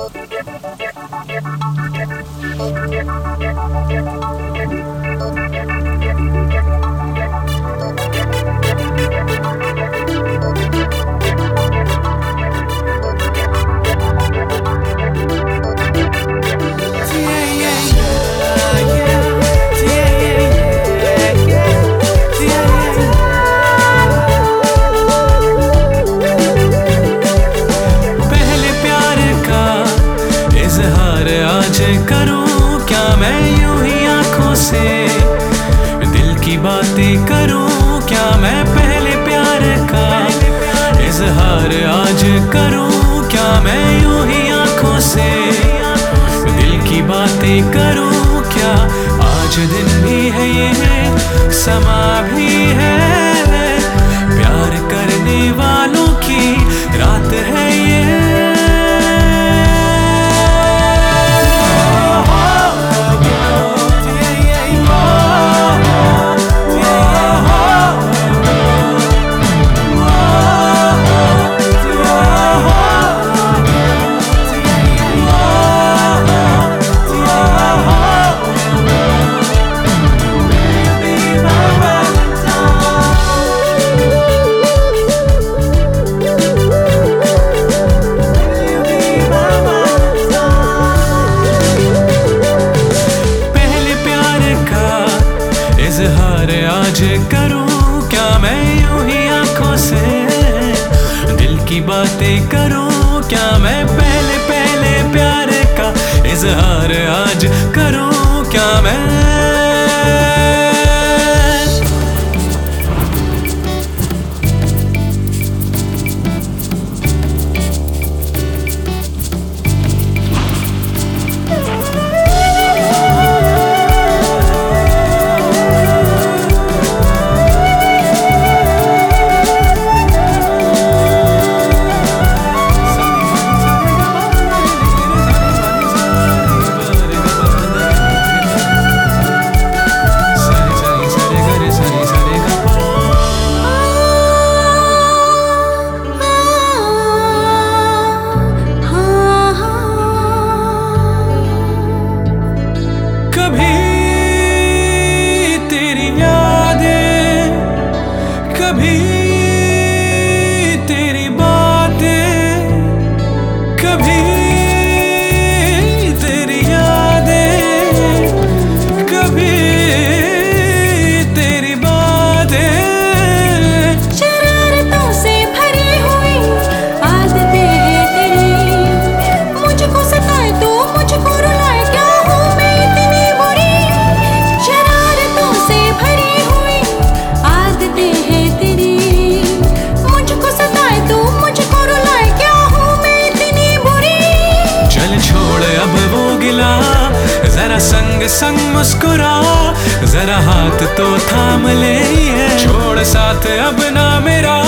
आज करूं क्या मैं यूं ही आंखों से दिल की बातें करूं क्या मैं पहले प्यार का इजहार आज करूं क्या मैं यूं ही आंखों से दिल की बातें करूं क्या आज दिन भी है ये है समा भी है प्यार करने वालों की रात है ये इजहार आज करूं क्या मैं यूं ही आंखों से दिल की बातें करूं क्या मैं पहले प्यार का इजहार आज करूं क्या मैं कभी तेरी यादें कभी तेरी बातें कभी तेरी यादें कभी तेरी बातें शरारतों से भरी हुई आदतें हैं तेरी मुझको सताए तो मुझको रुलाए क्या हूँ मैं इतनी बुरी शरारतों से भरी हुई आदतें हैं तेरी मुझको सताए तो मुझको रुलाए क्या हूँ मैं इतनी बुरी चल छोड़ अब वो गिला जरा संग संग मुस्कुरा जरा हाथ तो थाम ले छोड़ साथ अब ना मेरा